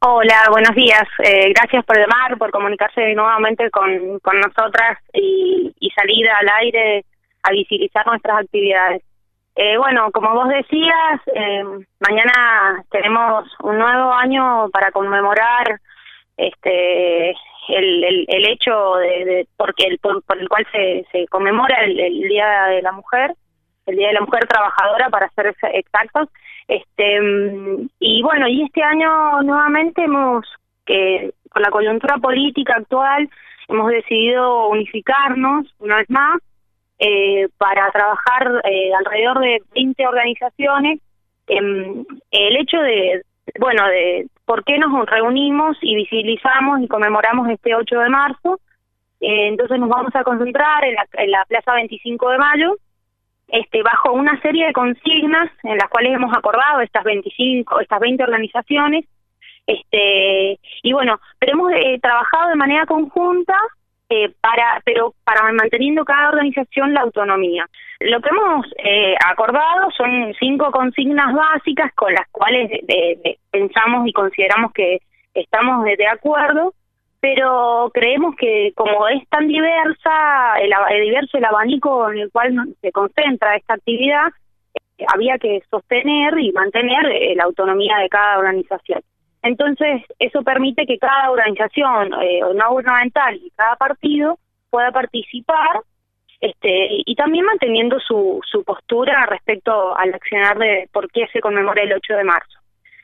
Hola, buenos días. Gracias por llamar, por comunicarse nuevamente con nosotras y salir al aire a visibilizar nuestras actividades. Bueno, como vos decías, mañana tenemos un nuevo año para conmemorar el hecho por el cual se conmemora el Día de la Mujer, el Día de la Mujer Trabajadora, para ser exactos. Y bueno, y este año nuevamente con la coyuntura política actual, hemos decidido unificarnos una vez más para trabajar alrededor de 20 organizaciones. El hecho de por qué nos reunimos y visibilizamos y conmemoramos este 8 de marzo. Entonces nos vamos a concentrar en la Plaza 25 de Mayo, bajo una serie de consignas en las cuales hemos acordado estas 20 organizaciones, y bueno, pero hemos trabajado de manera conjunta, pero para manteniendo cada organización la autonomía. Lo que hemos acordado son 5 consignas básicas con las cuales pensamos y consideramos que estamos de acuerdo, pero creemos que como es tan diverso el abanico en el cual se concentra esta actividad, había que sostener y mantener la autonomía de cada organización. Entonces, eso permite que cada organización no gubernamental y cada partido pueda participar, y también manteniendo su postura respecto al accionar de por qué se conmemora el 8 de marzo.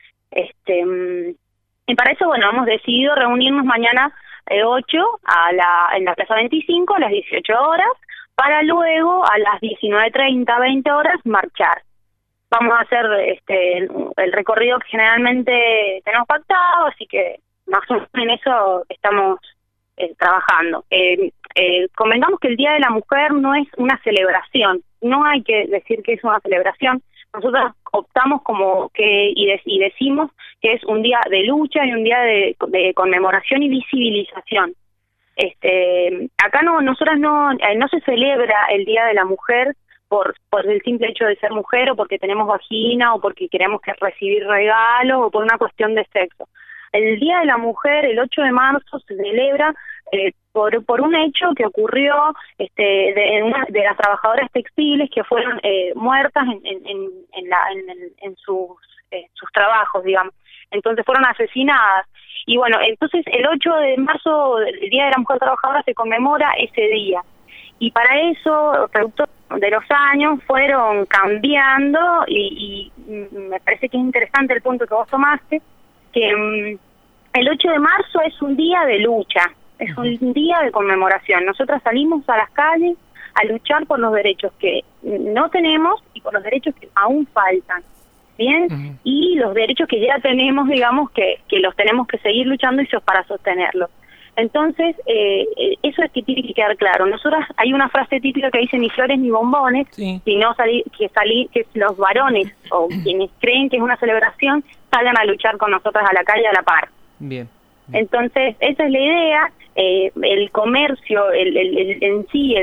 Y para eso, bueno, hemos decidido reunirnos mañana 8 en la Plaza 25 a las 18 horas, para luego a las 19:30, 20 horas, marchar. Vamos a hacer el recorrido que generalmente tenemos pactado, así que más o menos en eso estamos trabajando. Convengamos que el Día de la Mujer no es una celebración, no hay que decir que es una celebración. Nosotros optamos y decimos que es un día de lucha y un día de conmemoración y visibilización. Acá nosotras no se celebra el Día de la Mujer por el simple hecho de ser mujer, o porque tenemos vagina, o porque queremos recibir regalos, o por una cuestión de sexo. El Día de la Mujer, el 8 de marzo, se celebra por un hecho que ocurrió de las trabajadoras textiles que fueron muertas en sus trabajos, digamos. Entonces fueron asesinadas. Y bueno, entonces el 8 de marzo, el Día de la Mujer Trabajadora, se conmemora ese día. Y para eso, producto de los años, fueron cambiando, y me parece que es interesante el punto que vos tomaste, que el 8 de marzo es un día de lucha, es un día de conmemoración. Nosotras salimos a las calles a luchar por los derechos que no tenemos y por los derechos que aún faltan, ¿bien? Y los derechos que ya tenemos, digamos, que los tenemos que seguir luchando y para sostenerlos. Entonces, eso es que tiene que quedar claro. Nosotras, hay una frase típica que dice: ni flores ni bombones, sí, sino que los varones o quienes creen que es una celebración salgan a luchar con nosotras a la calle a la par. Bien. Entonces, esa es la idea. El comercio, en sí,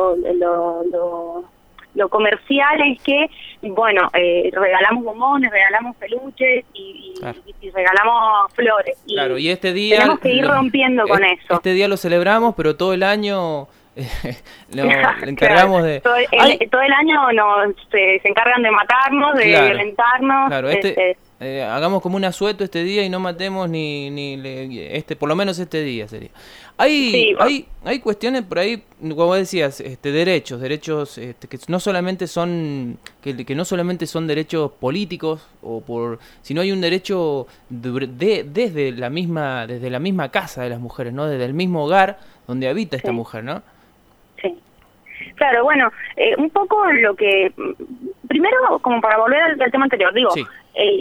lo comercial es que, bueno, regalamos bombones, regalamos peluches y regalamos flores. Claro, y este día tenemos que ir rompiendo con eso. Este día lo celebramos, pero todo el año le encargamos de... Todo el año se encargan de matarnos, de violentarnos. Claro, hagamos como un asueto este día y no matemos por lo menos este día sería. Hay cuestiones por ahí, como decías, derechos que no solamente son derechos políticos sino hay un derecho desde la misma casa de las mujeres, ¿no? Desde el mismo hogar donde habita esta mujer, ¿no? Sí. Claro, bueno, un poco lo que primero, como para volver al tema anterior, digo, sí,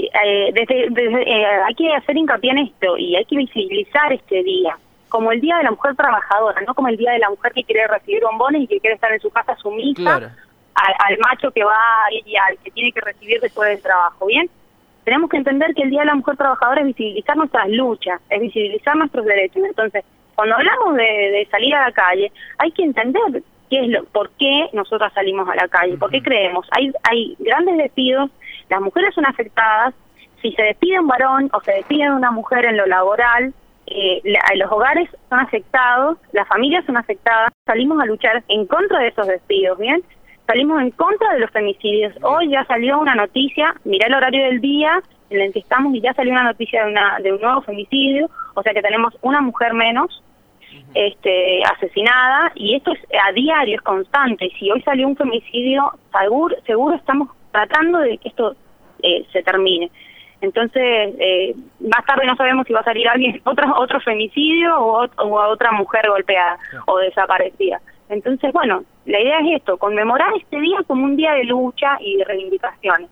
hay que hacer hincapié en esto y hay que visibilizar este día como el Día de la Mujer Trabajadora, no como el Día de la Mujer que quiere recibir bombones y que quiere estar en su casa sumisa, claro, al macho que va y al que tiene que recibir después del trabajo, ¿bien? Tenemos que entender que el Día de la Mujer Trabajadora es visibilizar nuestras luchas, es visibilizar nuestros derechos. Entonces, cuando hablamos de salir a la calle, hay que entender por qué nosotras salimos a la calle, por qué creemos. Hay grandes despidos, las mujeres son afectadas, si se despide un varón o se despide una mujer en lo laboral, los hogares son afectados, las familias son afectadas. Salimos a luchar en contra de esos despidos, ¿bien? Salimos en contra de los femicidios. Hoy ya salió una noticia, mirá el horario del día en el que estamos, y ya salió una noticia de un nuevo femicidio, o sea que tenemos una mujer menos asesinada, y esto es a diario, es constante. Y si hoy salió un femicidio, seguro estamos tratando de que esto se termine. Entonces, más tarde no sabemos si va a salir alguien, otro femicidio o a otra mujer golpeada o desaparecida. Entonces, bueno, la idea es esto, conmemorar este día como un día de lucha y de reivindicaciones.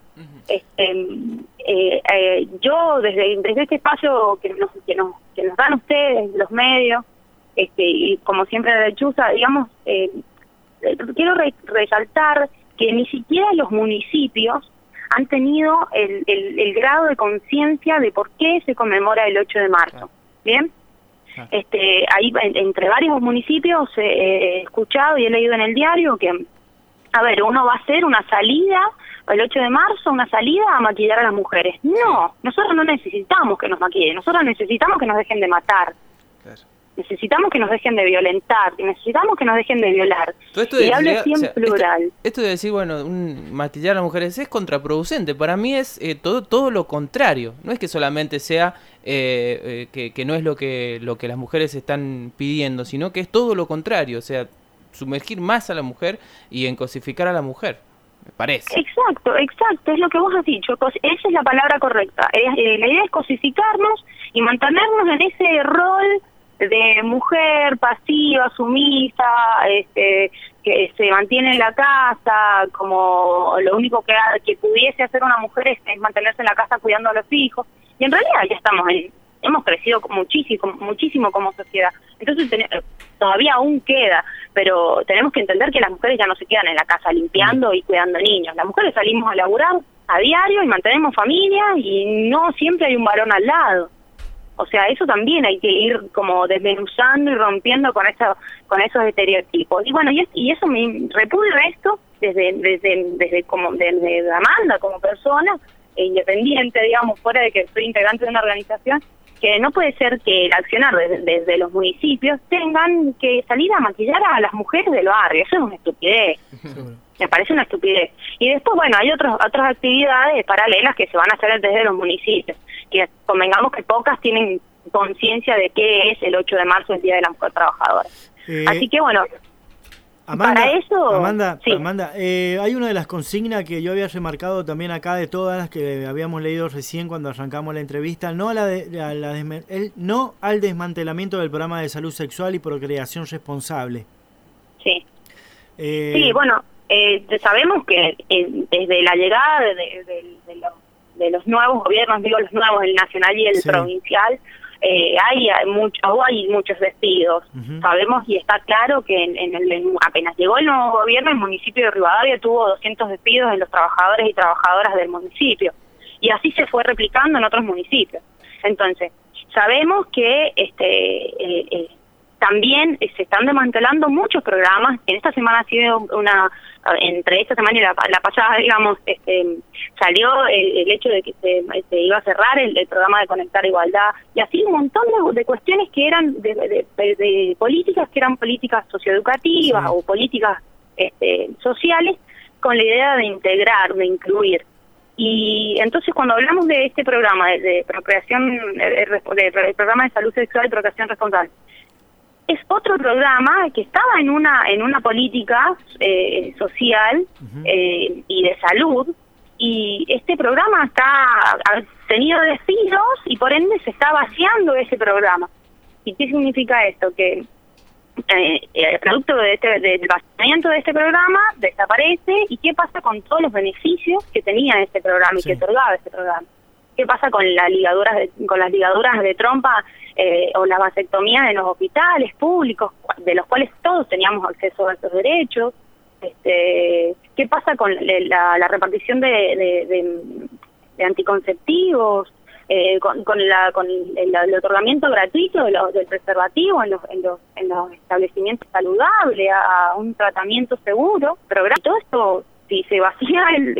Yo desde este espacio que nos dan ustedes, los medios, y como siempre de Chuza, digamos, quiero resaltar que ni siquiera los municipios han tenido el grado de conciencia de por qué se conmemora el 8 de marzo. ¿Bien? Ahí entre varios municipios he escuchado y he leído en el diario que, a ver, uno va a hacer una salida el 8 de marzo, una salida a maquillar a las mujeres. No, nosotros no necesitamos que nos maquillen, nosotros necesitamos que nos dejen de matar. Claro. Necesitamos que nos dejen de violentar, necesitamos que nos dejen de violar. Y hablo siempre plural. Esto de decir, bueno, maquillar a las mujeres es contraproducente. Para mí es todo lo contrario. No es que solamente sea que no es lo que las mujeres están pidiendo, sino que es todo lo contrario. O sea, sumergir más a la mujer y en cosificar a la mujer, me parece. Exacto, es lo que vos has dicho. Esa es la palabra correcta. La idea es cosificarnos y mantenernos en ese rol de mujer pasiva, sumisa, que se mantiene en la casa, como lo único que pudiese hacer una mujer es mantenerse en la casa cuidando a los hijos. Y en realidad ya hemos crecido muchísimo como sociedad. Entonces todavía aún queda, pero tenemos que entender que las mujeres ya no se quedan en la casa limpiando y cuidando niños. Las mujeres salimos a laburar a diario y mantenemos familia, y no siempre hay un varón al lado. O sea, eso también hay que ir como desmenuzando y rompiendo con esos estereotipos. Y bueno, y eso me repudio esto desde Amanda como persona independiente, digamos, fuera de que soy integrante de una organización, que no puede ser que el accionar desde los municipios tengan que salir a maquillar a las mujeres del barrio. Eso es una estupidez. Me parece una estupidez. Y después, bueno, hay otras actividades paralelas que se van a hacer desde los municipios, que convengamos que pocas tienen conciencia de qué es el 8 de marzo, el Día de la Mujer Trabajadora. Así que, bueno, para eso... Amanda, hay una de las consignas que yo había remarcado también acá, de todas las que habíamos leído recién cuando arrancamos la entrevista, no al desmantelamiento del programa de salud sexual y procreación responsable. Sí. Sí, bueno... sabemos que desde la llegada de los nuevos gobiernos, digo los nuevos, el nacional y el provincial, hay muchos despidos. Sabemos y está claro que apenas llegó el nuevo gobierno, el municipio de Rivadavia tuvo 200 despidos de los trabajadores y trabajadoras del municipio, y así se fue replicando en otros municipios. Entonces, sabemos que también se están desmantelando muchos programas. En esta semana ha sido entre esta semana y la pasada, digamos, salió el hecho de que se iba a cerrar el programa de Conectar Igualdad, y así un montón de cuestiones que eran de políticas que eran políticas socioeducativas o políticas sociales, con la idea de integrar, de incluir. Y entonces cuando hablamos de este programa de procreación, del programa de salud sexual y procreación responsable, es otro programa que estaba en una política social y de salud, y este programa ha tenido despidos y por ende se está vaciando ese programa. ¿Y qué significa esto? Que el producto del vaciamiento de este programa desaparece. ¿Y qué pasa con todos los beneficios que tenía este programa y que otorgaba este programa? ¿Qué pasa con las ligaduras de trompa o la vasectomía en los hospitales públicos, de los cuales todos teníamos acceso a estos derechos? ¿Qué pasa con la repartición de anticonceptivos, con el otorgamiento gratuito del preservativo en los establecimientos saludables, a un tratamiento seguro? Todo esto si se vacía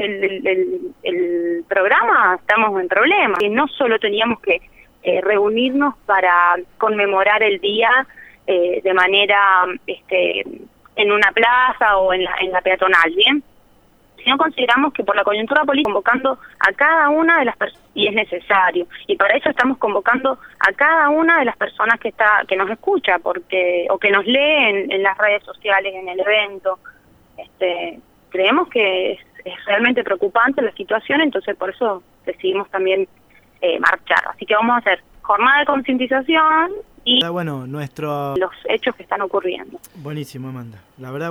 el programa, estamos en problemas. Y no solo teníamos que reunirnos para conmemorar el día de manera en una plaza o en la peatonal, ¿bien? Sino consideramos que por la coyuntura política convocando a cada una de las personas, y es necesario, y para eso estamos convocando a cada una de las personas que nos escucha, o que nos lee en las redes sociales, en el evento. Creemos que es realmente preocupante la situación, entonces por eso decidimos también marchar. Así que vamos a hacer jornada de concientización y los hechos que están ocurriendo. Buenísimo, Amanda. La verdad,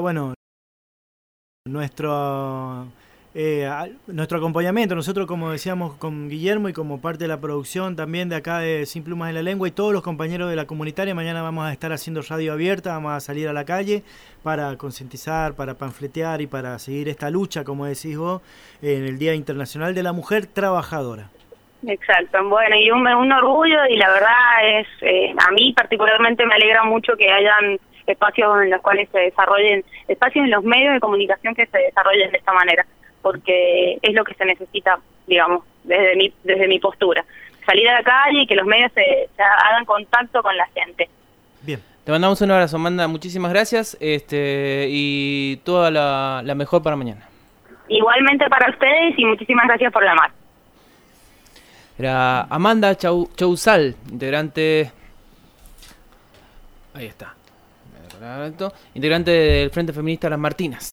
nuestro acompañamiento, nosotros, como decíamos con Guillermo y como parte de la producción también de acá de Sin Plumas en la Lengua, y todos los compañeros de la comunitaria, mañana vamos a estar haciendo radio abierta, vamos a salir a la calle para concientizar, para panfletear y para seguir esta lucha, como decís vos, en el Día Internacional de la Mujer Trabajadora. Exacto, bueno, y un orgullo, y la verdad es, a mí particularmente me alegra mucho que hayan espacios en los cuales se desarrollen, espacios en los medios de comunicación que se desarrollen de esta manera, porque es lo que se necesita, digamos, desde mi postura. Salir a la calle y que los medios se hagan contacto con la gente. Bien. Te mandamos un abrazo, Amanda, muchísimas gracias, y toda la mejor para mañana. Igualmente para ustedes, y muchísimas gracias por llamar. Era Amanda Chouzal, integrante... Ahí está. Integrante del Frente Feminista Las Martinas.